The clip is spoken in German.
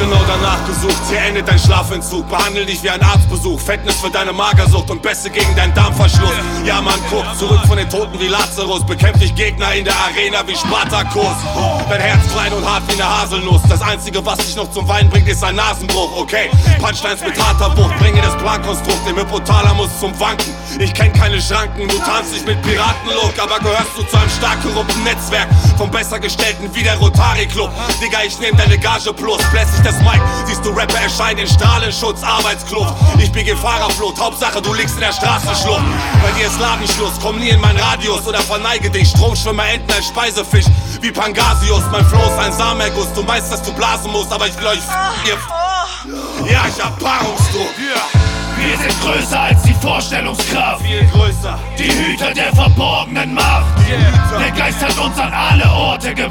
genau danach gesucht. Hier endet dein Schlafentzug. Behandle dich wie ein Arztbesuch. Fettnis für deine Magersucht und Bässe gegen deinen Darmverschluss. Ja, man guckt zurück von den Toten wie Lazarus. Bekämpft dich Gegner in der Arena wie Spartakus. Dein Herz klein und hart wie eine Haselnuss. Das einzige, was dich noch zum Weinen bringt, ist ein Nasenbruch. Okay, Punchlines mit harter Wucht. Bringe das Plankonstrukt im Hypothalamus zum Wanken. Ich kenn keine Schranken, du tanzt nicht mit Piratenlook. Aber gehörst du zu einem stark korrupten Netzwerk vom Bessergestellten wie der Rotary Club. Digga, ich nehm deine Gage plus. Bläst sich das Mic, siehst du Rapper erscheinen in Strahlenschutz, Arbeitskluft. Ich bin Gefahrerflut, Hauptsache du liegst in der Straßenschlucht. Bei dir ist Ladenschluss, komm nie in meinen Radius oder verneige dich. Stromschwimmer enden als Speisefisch wie Pangasius. Mein Flow ist ein Samenerguss, du meinst, dass du blasen musst, aber ich will euch ja, ich hab Paarungsdruck. Wir sind größer als die Vorstellungskraft. Viel größer. Die Hüter der verborgenen Macht. Der Geist hat uns an alle Orte gebracht.